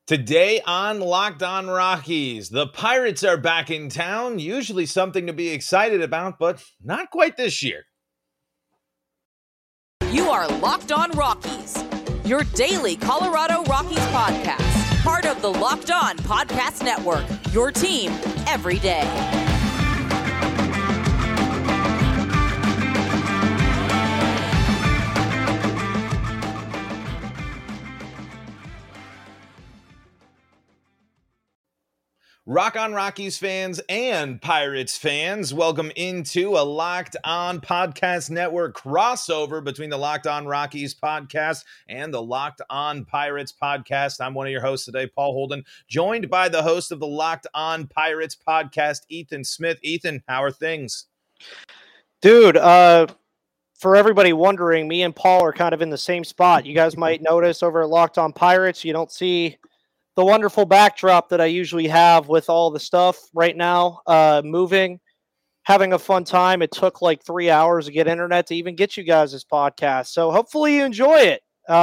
Today on Locked On Rockies, the Pirates are back in town. Usually something to be excited about, but not quite this year. You are Locked On Rockies, your daily Colorado Rockies podcast. Part of the Locked On Podcast Network, your team every day. Rock On Rockies fans and Pirates fans, welcome into a Locked On Podcast Network crossover between the Locked On Rockies podcast and the Locked On Pirates podcast. I'm one of your hosts today, Paul Holden, joined by the host of the Locked On Pirates podcast, Ethan Smith. Ethan, how are things? Dude, for everybody wondering, me and Paul are kind of in the same spot. You guys might notice over at Locked On Pirates, you don't see the wonderful backdrop that I usually have with all the stuff right now, moving, having a fun time. It took like 3 hours to get internet to even get you guys this podcast. So hopefully you enjoy it.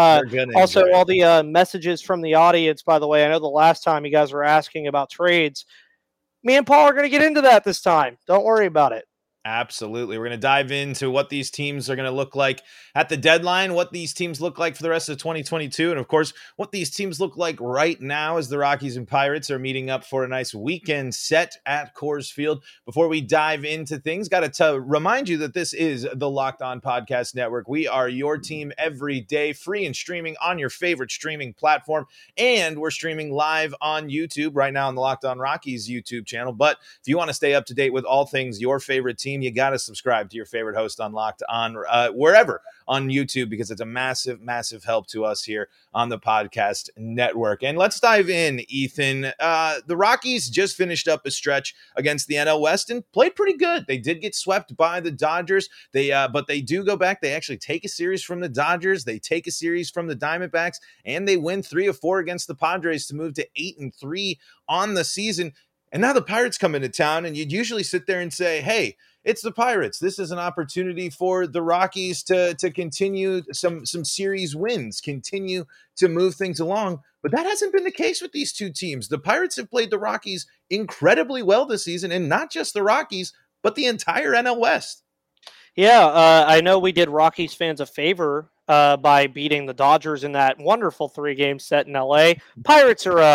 Also, all the messages from the audience, by the way, I know the last time you guys were asking about trades. Me and Paul are going to get into that this time. Don't worry about it. Absolutely. We're going to dive into what these teams are going to look like at the deadline, what these teams look like for the rest of 2022, and of course, what these teams look like right now as the Rockies and Pirates are meeting up for a nice weekend set at Coors Field. Before we dive into things, got to remind you that this is the Locked On Podcast Network. We are your team every day, free and streaming on your favorite streaming platform, and we're streaming live on YouTube right now on the Locked On Rockies YouTube channel. But if you want to stay up to date with all things your favorite team, you got to subscribe to your favorite host on Locked On, wherever on YouTube, because it's a massive, massive help to us here on the podcast network. And let's dive in, Ethan. The Rockies just finished up a stretch against the NL West and played pretty good. They did get swept by the Dodgers. But they do go back. They actually take a series from the Dodgers. They take a series from the Diamondbacks, and they win 3 of 4 against the Padres to move to 8-3 on the season. And now the Pirates come into town, and you'd usually sit there and say, hey, it's the Pirates. This is an opportunity for the Rockies to continue some series wins, continue to move things along. But that hasn't been the case with these two teams. The Pirates have played the Rockies incredibly well this season, and not just the Rockies, but the entire NL West. Yeah, I know we did Rockies fans a favor by beating the Dodgers in that wonderful 3-game set in LA. Pirates are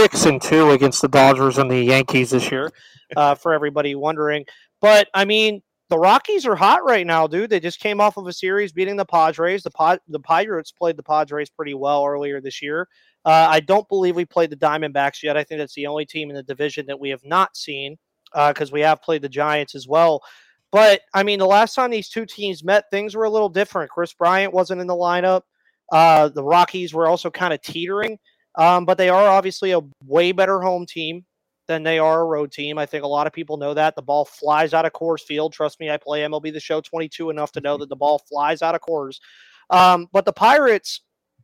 6-2 against the Dodgers and the Yankees this year, for everybody wondering. But, I mean, the Rockies are hot right now, dude. They just came off of a series beating the Padres. The Pirates played the Padres pretty well earlier this year. I don't believe we played the Diamondbacks yet. I think that's the only team in the division that we have not seen, because we have played the Giants as well. But, I mean, the last time these two teams met, things were a little different. Chris Bryant wasn't in the lineup. The Rockies were also kind of teetering. But they are obviously a way better home team than they are a road team. I think a lot of people know that. The ball flies out of Coors Field. Trust me, I play MLB The Show 22 enough to know that the ball flies out of Coors. But the Pirates,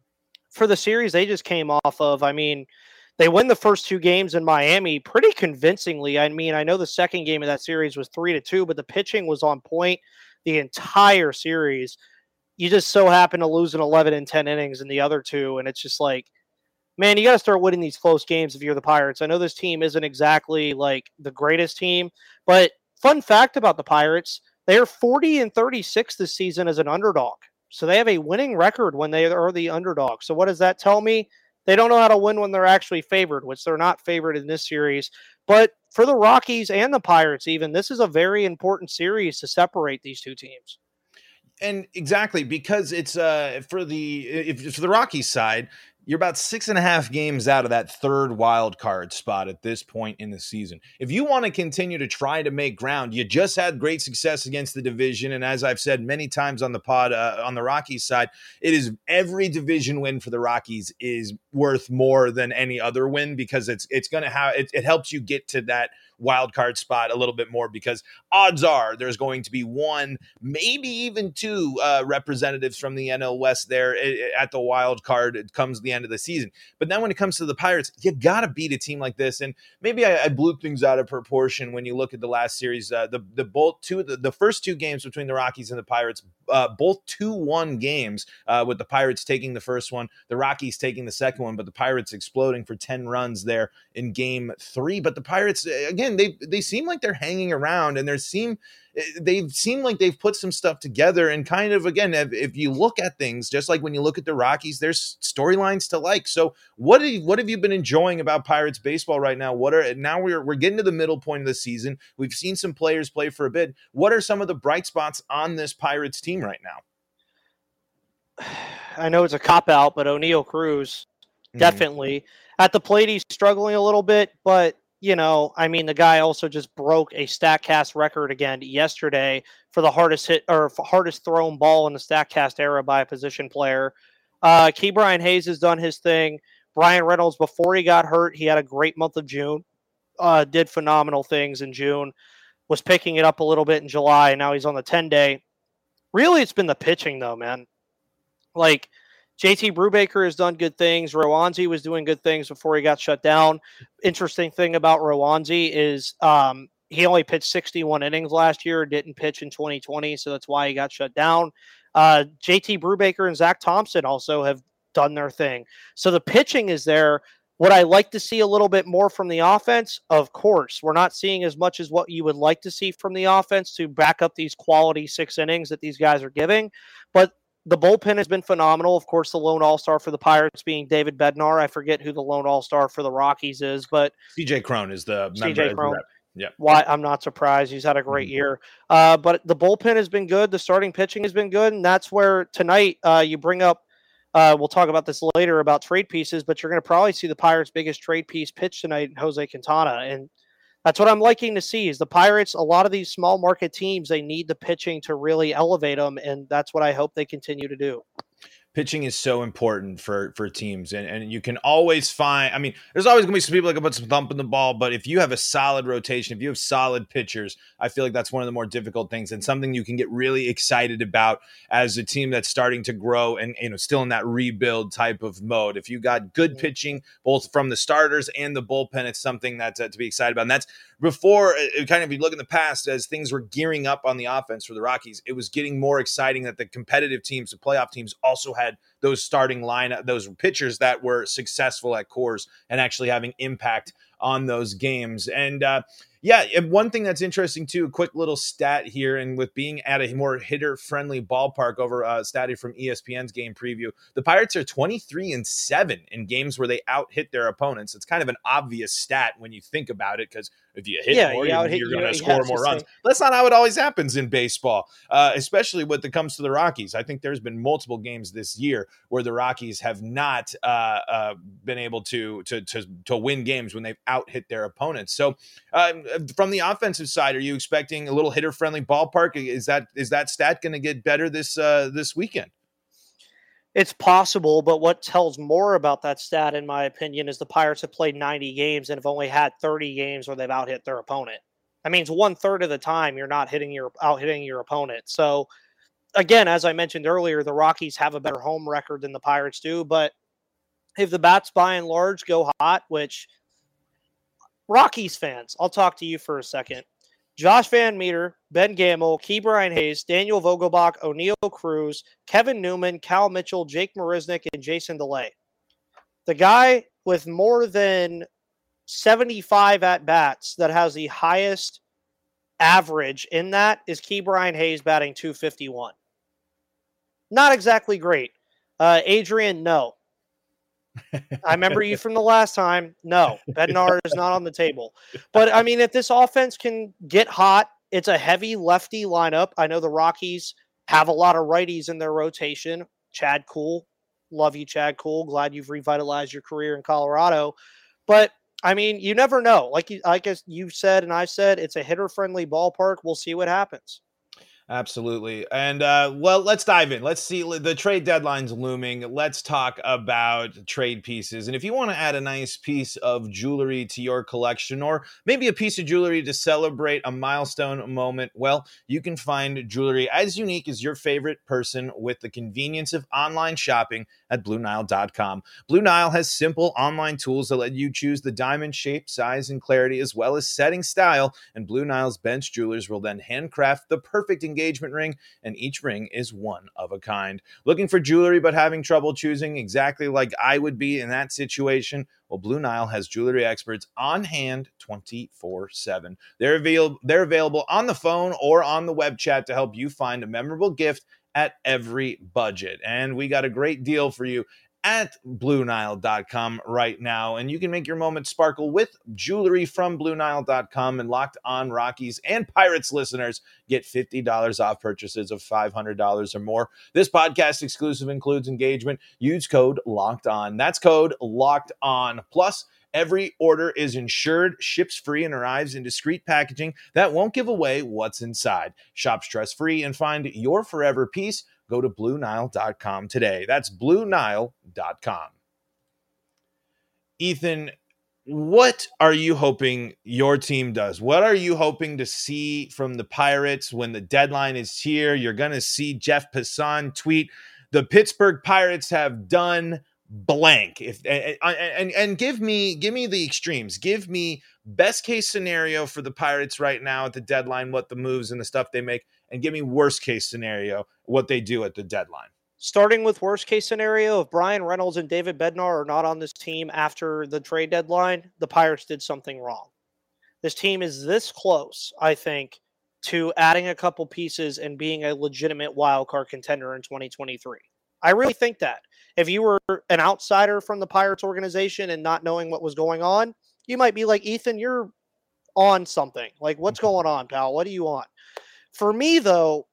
for the series they just came off of, I mean, they win the first 2 games in Miami pretty convincingly. I mean, I know the second game of that series was 3-2, but the pitching was on point the entire series. You just so happen to lose in 11 and 10 innings in the other 2, and it's just like, man, you got to start winning these close games if you're the Pirates. I know this team isn't exactly like the greatest team, but fun fact about the Pirates, they are 40-36 this season as an underdog. So they have a winning record when they are the underdog. So what does that tell me? They don't know how to win when they're actually favored, which they're not favored in this series. But for the Rockies and the Pirates even, this is a very important series to separate these two teams. And exactly, because it's for the Rockies side, you're about 6.5 games out of that third wild card spot at this point in the season. If you want to continue to try to make ground, you just had great success against the division. And as I've said many times on the pod, on the Rockies side, it is every division win for the Rockies is worth more than any other win, because it's going to have, it helps you get to that wild card spot a little bit more, because odds are there's going to be 1, maybe even 2 representatives from the NL West there at the wild card. It comes the end of the season. But then when it comes to the Pirates, you got to beat a team like this. And maybe I blew things out of proportion when you look at the last series. The first 2 games between the Rockies and the Pirates, both 2-1 games, with the Pirates taking the first one, the Rockies taking the second one, but the Pirates exploding for 10 runs there in game 3. But the Pirates, again, they seem like they're hanging around, and they seem like they've put some stuff together. And kind of, again, if you look at things, just like when you look at the Rockies, there's storylines to like. So what have you been enjoying about Pirates baseball right now? Now we're getting to the middle point of the season. We've seen some players play for a bit. What are some of the bright spots on this Pirates team right now? I know it's a cop-out, but O'Neal Cruz, definitely. At the plate, he's struggling a little bit, but the guy also just broke a StatCast record again yesterday for the hardest hit or hardest thrown ball in the StatCast era by a position player. Ke'Bryan Hayes has done his thing. Brian Reynolds, before he got hurt, he had a great month of June. Did phenomenal things in June. Was picking it up a little bit in July, and now he's on the 10-day. Really, it's been the pitching, though, man. Like, JT Brubaker has done good things. Roansy was doing good things before he got shut down. Interesting thing about Roansy is he only pitched 61 innings last year, didn't pitch in 2020, so that's why he got shut down. JT Brubaker and Zach Thompson also have done their thing. So the pitching is there. Would I like to see a little bit more from the offense? Of course. We're not seeing as much as what you would like to see from the offense to back up these quality 6 innings that these guys are giving. But the bullpen has been phenomenal. Of course, the lone all-star for the Pirates being David Bednar. I forget who the lone all-star for the Rockies is, but CJ Cron is the CJ Cron. Yeah. Why? I'm not surprised. He's had a great year. But the bullpen has been good. The starting pitching has been good. And that's where tonight you bring up, we'll talk about this later about trade pieces, but you're going to probably see the Pirates' biggest trade piece pitch tonight in Jose Quintana. And that's what I'm liking to see is the Pirates, a lot of these small market teams, they need the pitching to really elevate them. And that's what I hope they continue to do. Pitching is so important for teams, and you can always find, I mean, there's always going to be some people that can put some thump in the ball, but if you have a solid rotation, if you have solid pitchers, I feel like that's one of the more difficult things and something you can get really excited about as a team that's starting to grow and still in that rebuild type of mode. If you got good pitching, both from the starters and the bullpen, it's something that to be excited about. And that's before, kind of, you look in the past as things were gearing up on the offense for the Rockies, it was getting more exciting that the competitive teams, the playoff teams, also had those starting lineup, those pitchers that were successful at Coors and actually having impact on those games. And one thing that's interesting too, a quick little stat here, and with being at a more hitter-friendly ballpark over stat from ESPN's game preview, the Pirates are 23-7 in games where they out-hit their opponents. It's kind of an obvious stat when you think about it, because if you hit more, you're going to score more runs. But that's not how it always happens in baseball, especially when it comes to the Rockies. I think there's been multiple games this year where the Rockies have not been able to win games when they've out-hit their opponents. So from the offensive side, are you expecting a little hitter-friendly ballpark? Is that stat going to get better this weekend? It's possible, but what tells more about that stat, in my opinion, is the Pirates have played 90 games and have only had 30 games where they've out-hit their opponent. That means 1/3 of the time you're not out-hitting your opponent. So, again, as I mentioned earlier, the Rockies have a better home record than the Pirates do, but if the bats by and large go hot, which Rockies fans, I'll talk to you for a second. Josh Van Meter, Ben Gamel, Ke'Bryan Hayes, Daniel Vogelbach, O'Neal Cruz, Kevin Newman, Cal Mitchell, Jake Marisnick, and Jason DeLay. The guy with more than 75 at-bats that has the highest average in that is Ke'Bryan Hayes batting .251. Not exactly great. Adrian, no. I remember you from the last time. No, Bednar is not on the table. But, I mean, if this offense can get hot, it's a heavy lefty lineup. I know the Rockies have a lot of righties in their rotation. Chad Kuhl. Love you, Chad Kuhl. Glad you've revitalized your career in Colorado. But, I mean, you never know. Like you said and I said, it's a hitter-friendly ballpark. We'll see what happens. Absolutely. And, well, let's dive in. Let's see, the trade deadline's looming. Let's talk about trade pieces. And if you want to add a nice piece of jewelry to your collection, or maybe a piece of jewelry to celebrate a milestone moment, well, you can find jewelry as unique as your favorite person with the convenience of online shopping at BlueNile.com. Blue Nile has simple online tools that let you choose the diamond shape, size, and clarity, as well as setting style, and Blue Nile's bench jewelers will then handcraft the perfect engagement ring, and each ring is one of a kind. Looking for jewelry but having trouble choosing, exactly like I would be in that situation? Well, Blue Nile has jewelry experts on hand 24/7. They're available on the phone or on the web chat to help you find a memorable gift at every budget. And we got a great deal for you at BlueNile.com right now. And you can make your moment sparkle with jewelry from BlueNile.com, and Locked On Rockies and Pirates listeners get $50 off purchases of $500 or more. This podcast exclusive includes engagement. Use code Locked On. That's code Locked On. Plus, every order is insured, ships free, and arrives in discreet packaging that won't give away what's inside. Shop stress-free and find your forever piece. Go to BlueNile.com today. That's BlueNile.com. Ethan, what are you hoping your team does? What are you hoping to see from the Pirates when the deadline is here? You're going to see Jeff Passan tweet, "The Pittsburgh Pirates have done blank." And give me the extremes. Give me best case scenario for the Pirates right now at the deadline, what the moves and the stuff they make, and give me worst case scenario, what they do at the deadline. Starting with worst case scenario, if Brian Reynolds and David Bednar are not on this team after the trade deadline, the Pirates did something wrong. This team is this close, I think, to adding a couple pieces and being a legitimate wild card contender in 2023. I really think that. If you were an outsider from the Pirates organization and not knowing what was going on, you might be like, Ethan, you're on something. Like, what's going on, pal? What do you want? For me, though,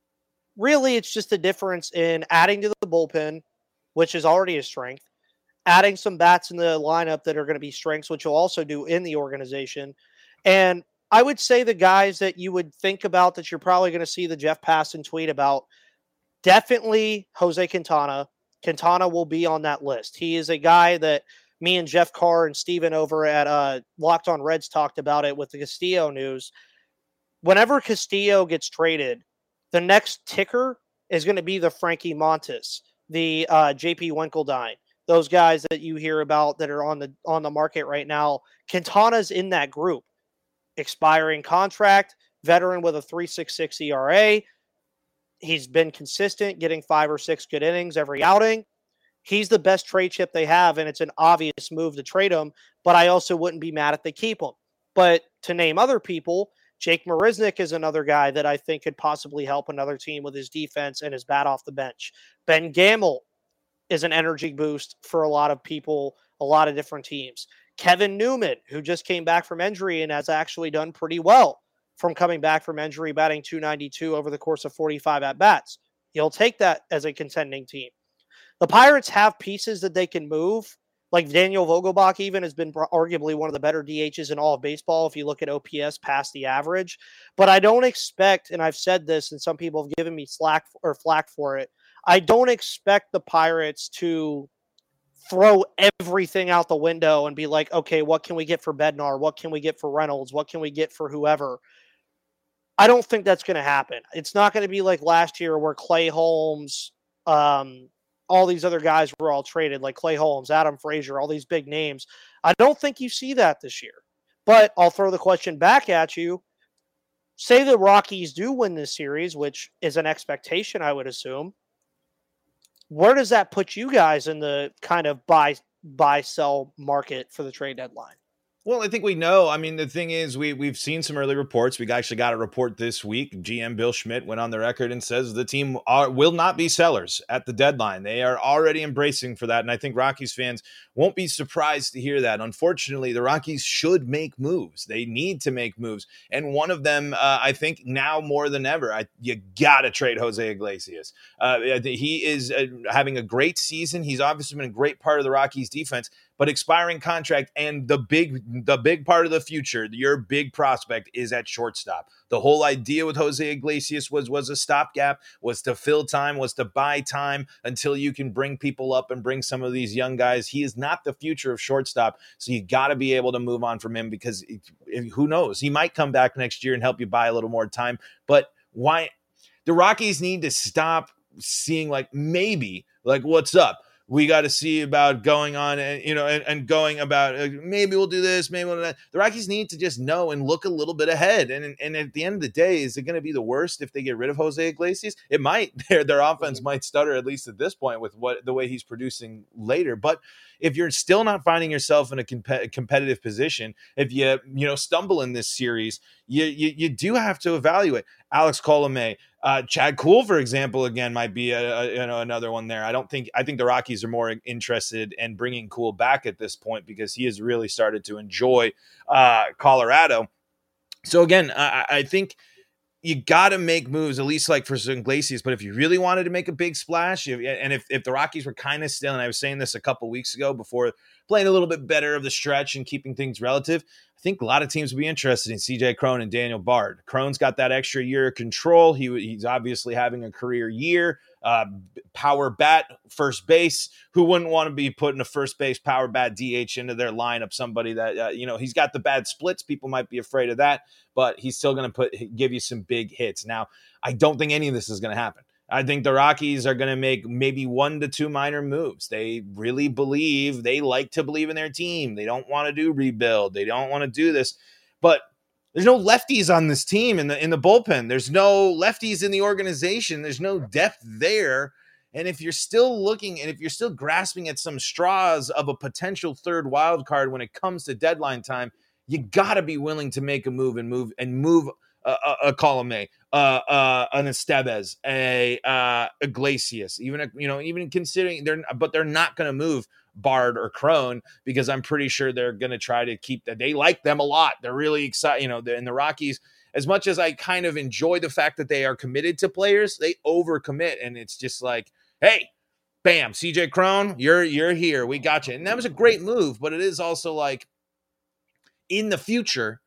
really it's just a difference in adding to the bullpen, which is already a strength, adding some bats in the lineup that are going to be strengths, which you'll also do in the organization. And I would say the guys that you would think about that you're probably going to see the Jeff Passan tweet about, definitely Jose Quintana. Quintana will be on that list. He is a guy that me and Jeff Carr and Steven over at Locked On Reds talked about it with the Castillo news. Whenever Castillo gets traded, the next ticker is going to be the Frankie Montas, the JP Winkledine, those guys that you hear about that are on the market right now. Quintana's in that group. Expiring contract, veteran with a 3.66 ERA. He's been consistent, getting 5 or 6 good innings every outing. He's the best trade chip they have, and it's an obvious move to trade him, but I also wouldn't be mad if they keep him. But to name other people, Jake Marisnick is another guy that I think could possibly help another team with his defense and his bat off the bench. Ben Gamel is an energy boost for a lot of people, a lot of different teams. Kevin Newman, who just came back from injury and has actually done pretty well from coming back from injury, batting .292 over the course of 45 at-bats. He'll take that as a contending team. The Pirates have pieces that they can move. Like Daniel Vogelbach even has been arguably one of the better DHs in all of baseball if you look at OPS past the average. But I don't expect, and I've said this and some people have given me flack for it, I don't expect the Pirates to throw everything out the window and be like, okay, what can we get for Bednar? What can we get for Reynolds? What can we get for whoever? I don't think that's going to happen. It's not going to be like last year where Clay Holmes, all these other guys were all traded, like Clay Holmes, Adam Frazier, all these big names. I don't think you see that this year. But I'll throw the question back at you. Say the Rockies do win this series, which is an expectation, I would assume. Where does that put you guys in the kind of buy-sell market for the trade deadline? Well, I think we know. I mean, the thing is, we've seen some early reports. We actually got a report this week. GM Bill Schmidt went on the record and says the team will not be sellers at the deadline. They are already embracing for that, and I think Rockies fans won't be surprised to hear that. Unfortunately, the Rockies should make moves. They need to make moves, and one of them, I think, now more than ever, you got to trade Jose Iglesias. He is having a great season. He's obviously been a great part of the Rockies defense, but expiring contract and the big part of the future, your big prospect is at shortstop. The whole idea with Jose Iglesias was a stopgap, was to fill time, was to buy time until you can bring people up and bring some of these young guys. He is not the future of shortstop, so you got to be able to move on from him because who knows? He might come back next year and help you buy a little more time, but why? The Rockies need to stop seeing like maybe, like what's up? we got to see about going on and, and going about maybe we'll do this, maybe we'll do that. The Rockies need to just know and look a little bit ahead. And at the end of the day, is it going to be the worst if they get rid of Jose Iglesias? It might. Their offense might stutter, at least at this point, with the way he's producing later. But if you're still not finding yourself in a competitive position, if you stumble in this series, you do have to evaluate. Alex Colomé, Chad Kuhl, for example, again, might be another one there. I think the Rockies are more interested in bringing Kuhl back at this point because he has really started to enjoy Colorado. So again, I think you got to make moves, at least like for Iglesias. But if you really wanted to make a big splash, and if the Rockies were kind of still, and I was saying this a couple weeks ago before playing a little bit better of the stretch and keeping things relative, I think a lot of teams would be interested in CJ Cron and Daniel Bard. Cron's got that extra year of control. He's obviously having a career year. Power bat, first base. Who wouldn't want to be putting a first base power bat DH into their lineup? Somebody that, he's got the bad splits. People might be afraid of that, but he's still going to give you some big hits. Now, I don't think any of this is going to happen. I think the Rockies are going to make maybe 1 to 2 minor moves. They really believe, they like to believe in their team. They don't want to do rebuild. They don't want to do this, but there's no lefties on this team in the bullpen. There's no lefties in the organization. There's no depth there. And if you're still looking and if you're still grasping at some straws of a potential third wild card when it comes to deadline time, you got to be willing to make a move and move a Colomé, an Estevez, Iglesias, even considering they're not going to move Bard or Cron because I'm pretty sure they're going to try to keep that. They like them a lot. They're really excited. And the Rockies, as much as I kind of enjoy the fact that they are committed to players, they overcommit. And it's just like, hey, bam, CJ Cron, you're here. We got you. And that was a great move, but it is also like in the future,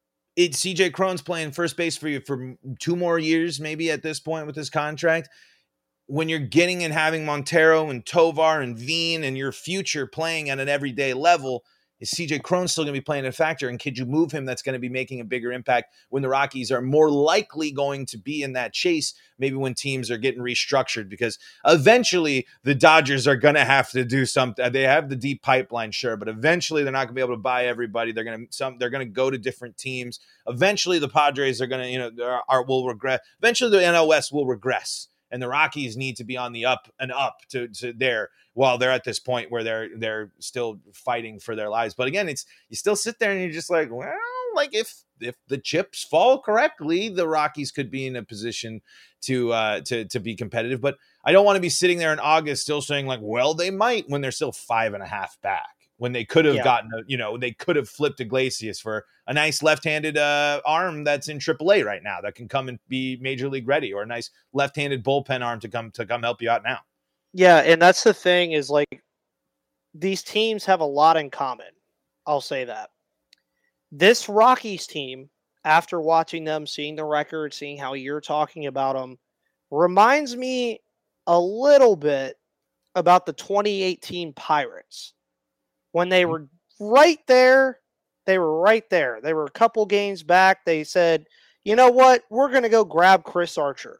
CJ Cron's playing first base for you for 2 more years, maybe at this point with his contract. When you're getting and having Montero and Tovar and Veen and your future playing at an everyday level, is CJ Cron still going to be playing a factor? And could you move him that's going to be making a bigger impact when the Rockies are more likely going to be in that chase, maybe when teams are getting restructured? Because eventually the Dodgers are going to have to do something. They have the deep pipeline, sure, but eventually they're not going to be able to buy everybody. They're going to go to different teams. Eventually the Padres are going to, will regress. Eventually the NL West will regress. And the Rockies need to be on the up and up to there while they're at this point where they're still fighting for their lives. But again, you still sit there and you're just like, well, like if the chips fall correctly, the Rockies could be in a position to be competitive. But I don't want to be sitting there in August still saying like, well, they might when they're still 5.5 back. When they could have gotten, they could have flipped Iglesias for a nice left-handed arm that's in AAA right now that can come and be major league ready, or a nice left-handed bullpen arm to come help you out now. Yeah, and that's the thing is like these teams have a lot in common. I'll say that. This Rockies team, after watching them, seeing the record, seeing how you're talking about them, reminds me a little bit about the 2018 Pirates. When they were right there, they were a couple games back. They said, you know what? We're going to go grab Chris Archer.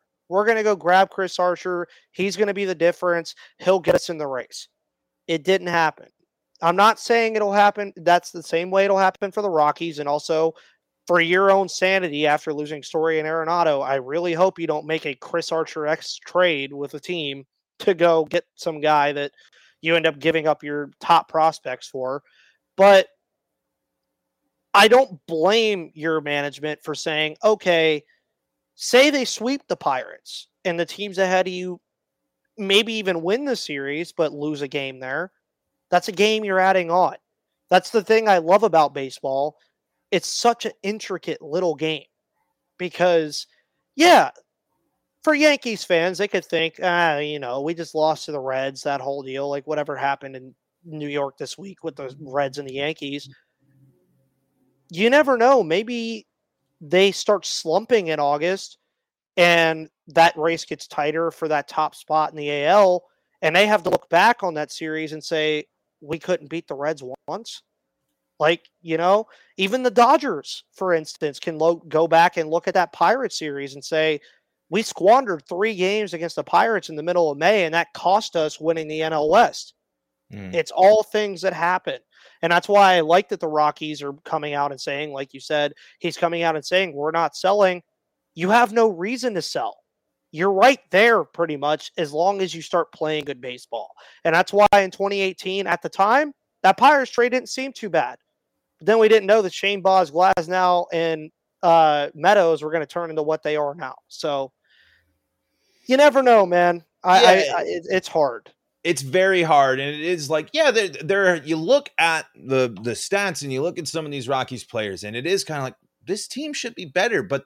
He's going to be the difference. He'll get us in the race. It didn't happen. I'm not saying it'll happen. That's the same way it'll happen for the Rockies. And also for your own sanity after losing Story and Arenado, I really hope you don't make a Chris Archer X trade with a team to go get some guy that you end up giving up your top prospects for. But I don't blame your management for saying, okay, say they sweep the Pirates and the teams ahead of you maybe even win the series, but lose a game there. That's a game you're adding on. That's the thing I love about baseball. It's such an intricate little game because, yeah, for Yankees fans, they could think, we just lost to the Reds, that whole deal, like whatever happened in New York this week with the Reds and the Yankees. You never know. Maybe they start slumping in August and that race gets tighter for that top spot in the AL, and they have to look back on that series and say, we couldn't beat the Reds once. Like, even the Dodgers, for instance, can go back and look at that Pirates series and say, We squandered 3 games against the Pirates in the middle of May, and that cost us winning the NL West. It's all things that happen. And that's why I like that the Rockies are coming out and saying, like you said, he's coming out and saying, we're not selling. You have no reason to sell. You're right there pretty much as long as you start playing good baseball. And that's why in 2018, at the time, that Pirates trade didn't seem too bad. But then we didn't know that Shane Baz, Glasnow, and Meadows were going to turn into what they are now. So you never know, man. It's hard. It's very hard, and it is like, yeah, there. You look at the stats, and you look at some of these Rockies players, and it is kind of like this team should be better, but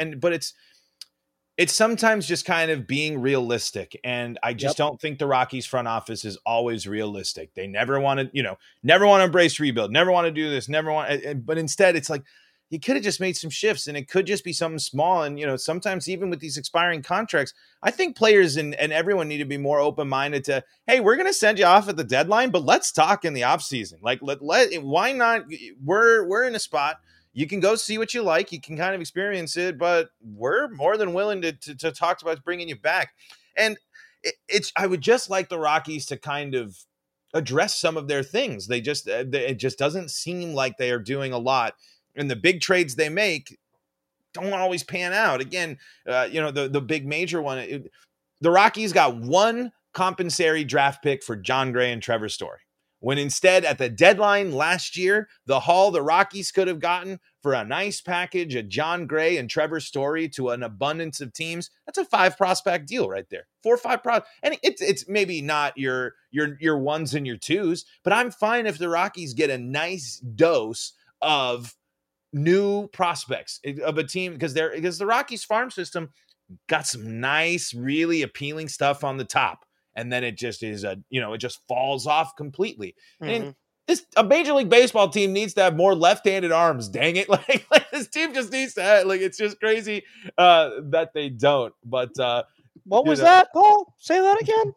it's sometimes just kind of being realistic, and I just don't think the Rockies front office is always realistic. They never want to, never want to embrace rebuild, never want to do this, but instead it's like, you could have just made some shifts, and it could just be something small. And, sometimes even with these expiring contracts, I think players and everyone need to be more open-minded to, hey, we're going to send you off at the deadline, but let's talk in the off season. Like, why not? We're in a spot. You can go see what you like. You can kind of experience it, but we're more than willing to talk about bringing you back. And I would just like the Rockies to kind of address some of their things. It just doesn't seem like they are doing a lot. And the big trades they make don't always pan out. Again, the big major one, the Rockies got one compensatory draft pick for John Gray and Trevor Story, when instead at the deadline last year, the haul the Rockies could have gotten for a nice package of John Gray and Trevor Story to an abundance of teams, that's a 5 prospect deal right there. 4 or 5 prospects. And it's maybe not your ones and your twos, but I'm fine if the Rockies get a nice dose of new prospects of a team, because the Rockies farm system got some nice, really appealing stuff on the top, and then it just is it just falls off completely. Mm-hmm. And a Major League Baseball team needs to have more left-handed arms. Dang it! Like this team just needs to have, it's just crazy that they don't. But what was that, Paul? Say that again.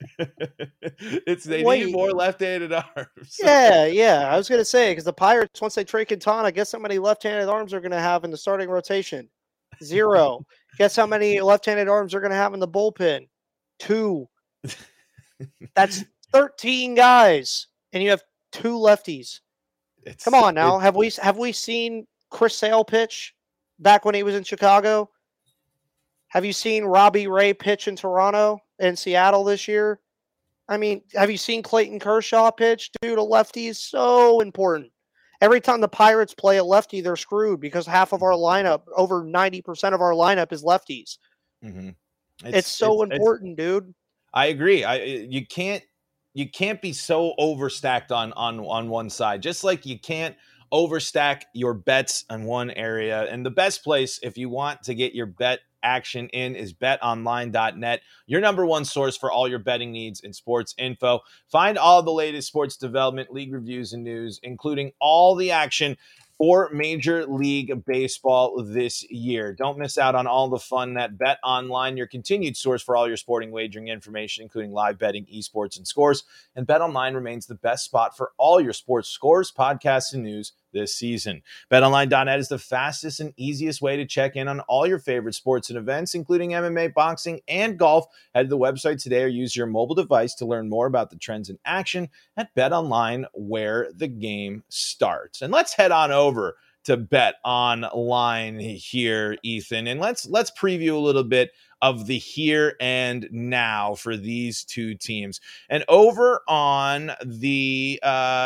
They need more left-handed arms. Yeah. I was going to say, because the Pirates, once they trade Quintana, guess how many left-handed arms they're going to have in the starting rotation? 0. Guess how many left-handed arms they're going to have in the bullpen? 2. That's 13 guys, and you have 2 lefties. Come on now. Have we seen Chris Sale pitch back when he was in Chicago? Have you seen Robbie Ray pitch in Toronto and Seattle this year? I mean, have you seen Clayton Kershaw pitch? Dude, a lefty is so important. Every time the Pirates play a lefty, they're screwed, because half of our lineup, over 90% of our lineup, is lefties. Mm-hmm. It's so important, dude. I agree. You can't be so overstacked on one side. Just like you can't overstack your bets on one area. And the best place, if you want to get your bet action in, is betonline.net, your number one source for all your betting needs and sports info. Find all the latest sports development, league reviews, and news, including all the action for Major League Baseball this year. Don't miss out on all the fun that Bet Online, your continued source for all your sporting wagering information, including live betting, esports, and scores. And Bet Online remains the best spot for all your sports scores, podcasts, and news this season. BetOnline.net is the fastest and easiest way to check in on all your favorite sports and events, including MMA, boxing, and golf. Head to the website today or use your mobile device to learn more about the trends in action at BetOnline, where the game starts. And let's head on over to BetOnline here, Ethan, and let's preview a little bit of the here and now for these two teams. And over on the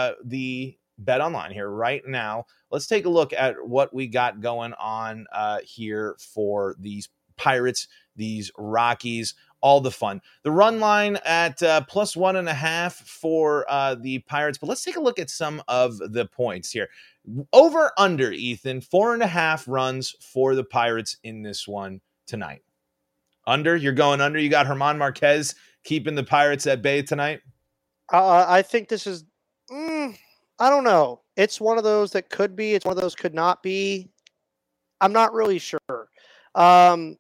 Bet Online here right now, let's take a look at what we got going on here for these Pirates, these Rockies, all the fun. The run line at plus 1.5 for the Pirates, but let's take a look at some of the points here. Over under, Ethan, 4.5 runs for the Pirates in this one tonight. Under, you're going under. You got German Marquez keeping the Pirates at bay tonight. I think this is. I don't know. It's one of those that could be. It's one of those could not be. I'm not really sure. I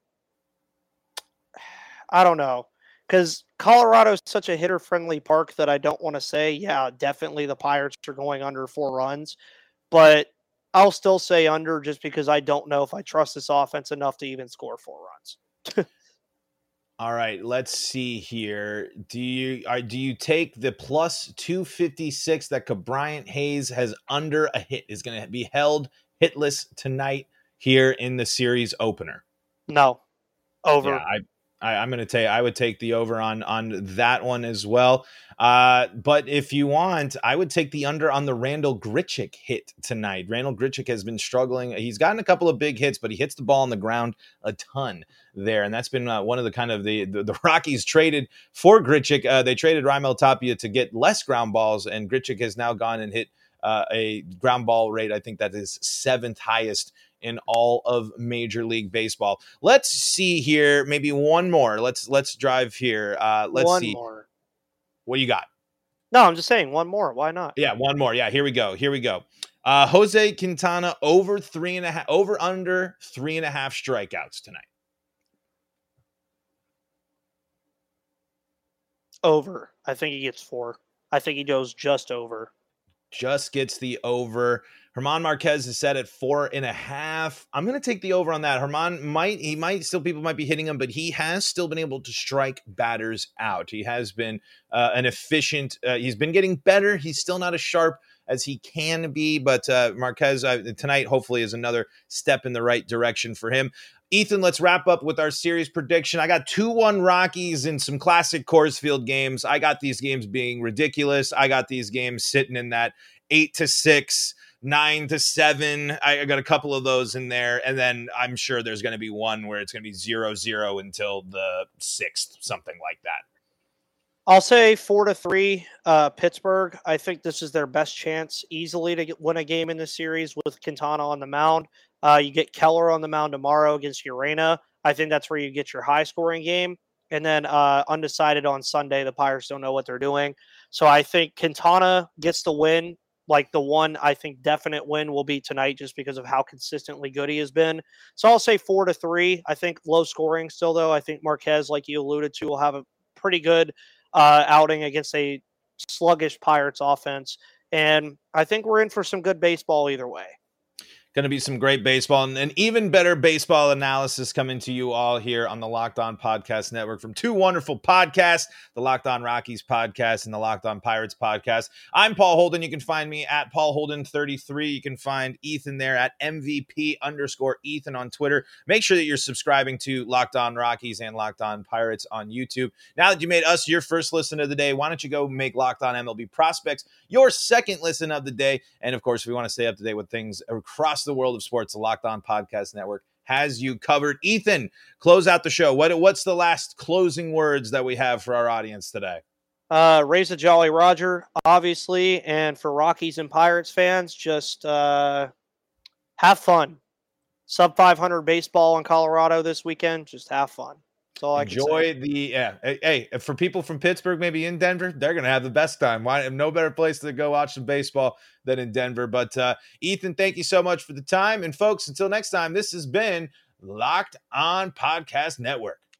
don't know, because Colorado is such a hitter-friendly park that I don't want to say, yeah, definitely the Pirates are going under 4 runs. But I'll still say under, just because I don't know if I trust this offense enough to even score 4 runs. All right, let's see here. Do you take the plus 256 that Bryant Hayes has under a hit is going to be held hitless tonight here in the series opener? No. Over. Yeah, I'm going to tell you, I would take the over on that one as well. But if you want, I would take the under on the Randal Grichuk hit tonight. Randal Grichuk has been struggling. He's gotten a couple of big hits, but he hits the ball on the ground a ton there. And that's been one of the kind of the Rockies traded for Grichuk. They traded Raimel Tapia to get less ground balls, and Grichuk has now gone and hit a ground ball rate. I think that is 7th highest in all of Major League Baseball. Let's see here. Maybe one more. Let's drive here. Let's see. More. What do you got? No, I'm just saying one more. Why not? Yeah, one more. Yeah, here we go. Jose Quintana over under 3.5 strikeouts tonight. Over. I think he gets 4. I think he goes just over. Just gets the over. German Marquez is set at 4.5. I'm going to take the over on that. People might be hitting him, but he has still been able to strike batters out. He has been an efficient, he's been getting better. He's still not as sharp as he can be, but Marquez tonight hopefully is another step in the right direction for him. Ethan, let's wrap up with our series prediction. I got 2-1 Rockies in some classic Coors Field games. I got these games being ridiculous. I got these games sitting in that 8-6, 9-7. I got a couple of those in there. And then I'm sure there's going to be one where it's going to be 0-0 until the 6th, something like that. I'll say 4-3 Pittsburgh. I think this is their best chance easily to win a game in this series with Quintana on the mound. You get Keller on the mound tomorrow against Urena. I think that's where you get your high-scoring game. And then undecided on Sunday, the Pirates don't know what they're doing. So I think Quintana gets the win. Like the one, I think, definite win will be tonight just because of how consistently good he has been. So I'll say 4-3. I think low scoring still, though. I think Marquez, like you alluded to, will have a pretty good outing against a sluggish Pirates offense. And I think we're in for some good baseball either way. Going to be some great baseball and even better baseball analysis coming to you all here on the Locked On Podcast Network from two wonderful podcasts, the Locked On Rockies podcast and the Locked On Pirates podcast. I'm Paul Holden. You can find me at Paul Holden 33. You can find Ethan there at MVP_Ethan on Twitter. Make sure that you're subscribing to Locked On Rockies and Locked On Pirates on YouTube. Now that you made us your first listen of the day, why don't you go make Locked On MLB Prospects your second listen of the day? And of course, if we want to stay up to date with things across the world of sports, the Locked On Podcast Network has you covered. Ethan, close out the show. What's the last closing words that we have for our audience today? Raise a Jolly Roger, obviously, and for Rockies and Pirates fans, just have fun. Sub 500 baseball in Colorado this weekend. Just have fun. That's all I can say. Hey, for people from Pittsburgh, maybe in Denver, they're going to have the best time. No better place to go watch some baseball than in Denver. But Ethan, thank you so much for the time. And folks, until next time, this has been Locked On Podcast Network.